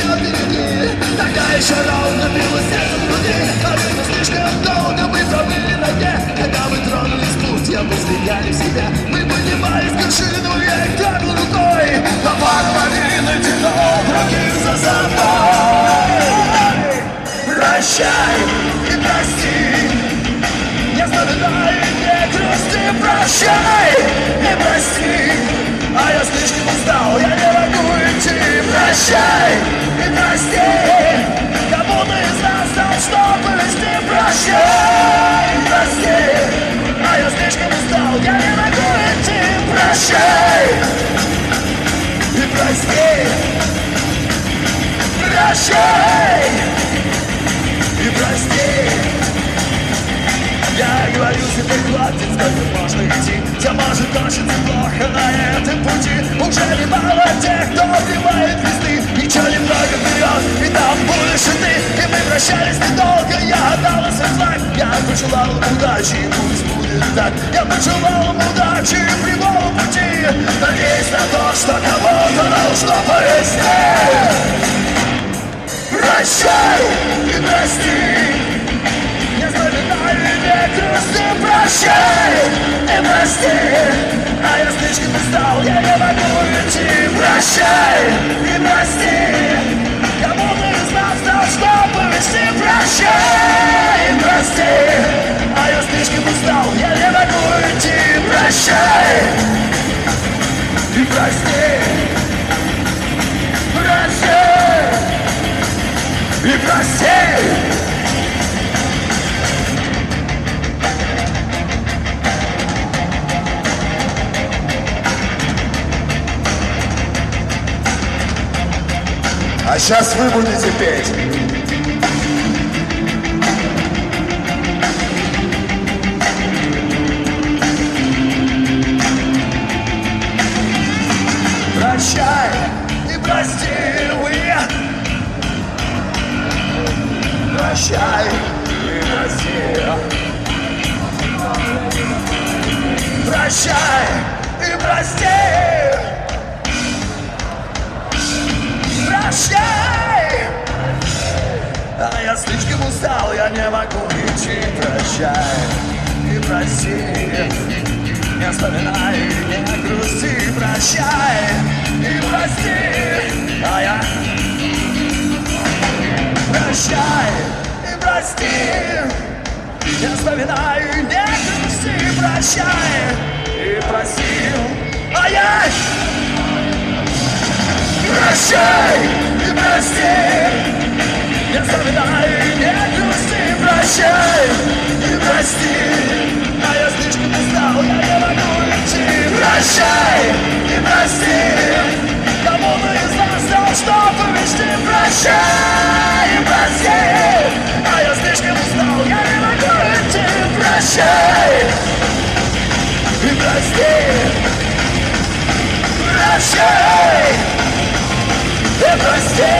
береги. Тогда еще ровно било сердце в груди. А ведь мы слишком долго мы пробыли на дне. Когда мы тронулись в путь, я воздвигали в себя. Мы поднимались к вершину, я их трогал рукой. Но пару лавин и тянул других за собой. Прощай и прости. Не вспоминай, не грусти. Прощай и прости. А я слишком устал, я не могу идти. Прощай и прости. Кому-то из нас должно повезти. Прощай и прости. А я слишком устал, я не могу идти. Прощай и прости. Прощай и прости. Я говорю себе, хватит, сколько можно идти. Все может кончиться плохо на этом пути. Уже немало тех, кто вбивает весны. Еще немного вперед, и там будешь и ты. И мы прощались недолго, я отдал свой флаг. Я пожелал им удачи, пусть будет так. Я пожелал им удачи и прямого пути. Надеюсь на то, что кого-то должно повезти. Прощай и прости. Не вспоминай, не грусти. Прощай и прости. А я слишком устал, я не могу идти. Прощай и прости. Кому-то из нас должно повезти. Прощай и прости. А я слишком устал, я не могу идти. Прощай и прости. Прощай и прости. А сейчас вы будете петь. Прощай и прости, прощай и прости. Прощай и прости. Прощай. А я слишком устал, я не могу идти. Прощай и прости. Не вспоминай, не грусти. Прощай и прости. А я прощай и прости. Не вспоминай, не грусти. Прощай и прости. А я прощай и прости. Не вспоминай, не грусти. Прощай и прости. А я слишком устал, я не могу идти. Прощай и прости. Кому-то из нас должно повезти. Прощай и прости. А я слишком устал, я не могу идти. Прощай и прости. Прощай и прости.